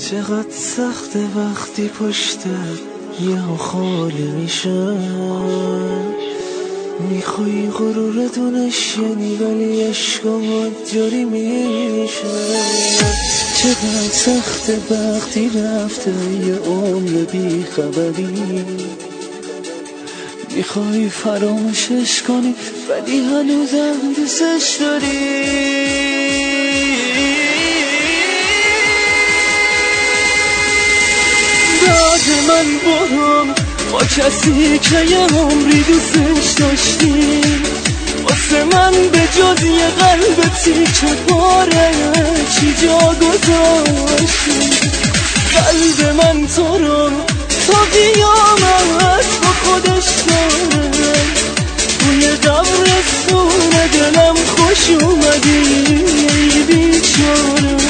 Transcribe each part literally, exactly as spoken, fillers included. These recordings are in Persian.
چقدر سخته وقتی پشتت یهو خالی میشه، میخوای غرورتو نشینی ولی عشقات جاری میشه. چقدر سخته وقتی رفته یه عمر بی خبری، میخوای فراموشش کنی ولی هنوزم دوستش داری. بعد من برو با کسی که یه عمری دوستش داشتی، واسه من به جز یه قلب تیکه پاره چی جا گذاشتی؟ قلب من تو رو تا قیامت با خودش داره، توی قبرستون دلم خوش اومدی ای بیچاره.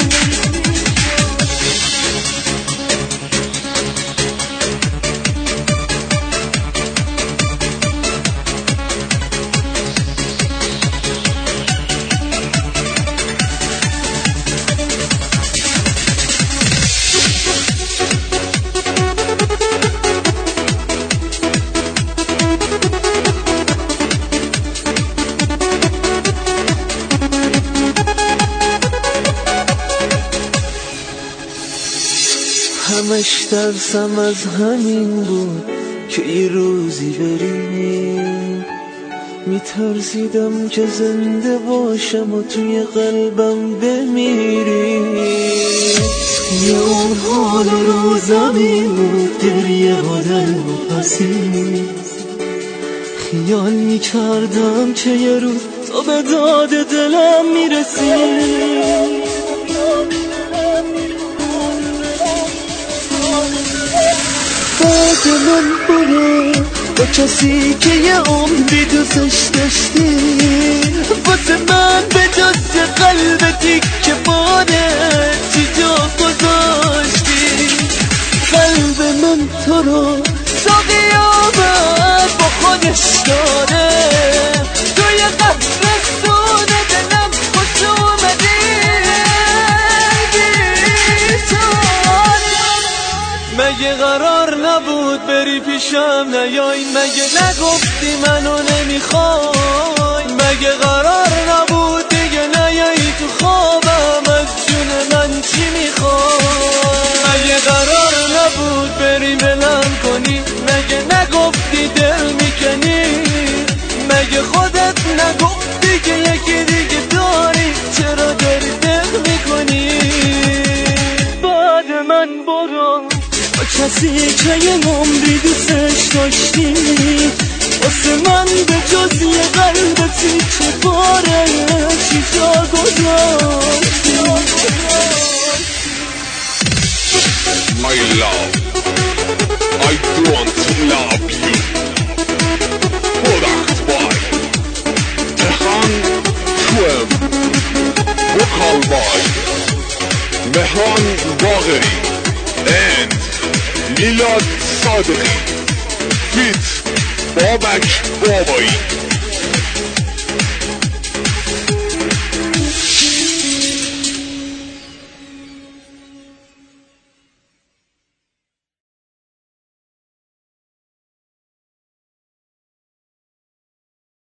همش ترسم از همین بود که یه روزی بری، میترسیدم که زنده باشم و توی قلبم بمیری. یه اون حال روزم این بود گریه و دل و پسی، خیال میکردم که یه روز تو به داد دلم میرسی. بعد من برو با کسی که یه عمری دوستش داشتی، واسه من به جز قلب تیکه پاره چی جا گذاشتی؟ قلب من تو رو تا قیامت با خودش داره، توی قبرستون دلم خوش اومدی مگه قرار نبود بری پیشم نیای؟ مگه نگفتی منو نمیخوای؟ مگه قرار نبود دیگه نیای تو خوابم؟ از جون من چی میخوای؟ مگه قرار نبود بری بلند کنی؟ مگه نگفتی دل میکنی؟ مگه خودت نگفتی که یکی دیگه داری؟ چرا داری دل میکنی؟ بعد من برو کسی که یه عمری دوستش داشتی، واسه من به جز یه قلب تیکه پاره چی جا گذاشتی؟ My love, I want to love you. Product by Tehan Twem, vocal by Mehran Bagheri and میلاد صادقی فیت بابک بابایی.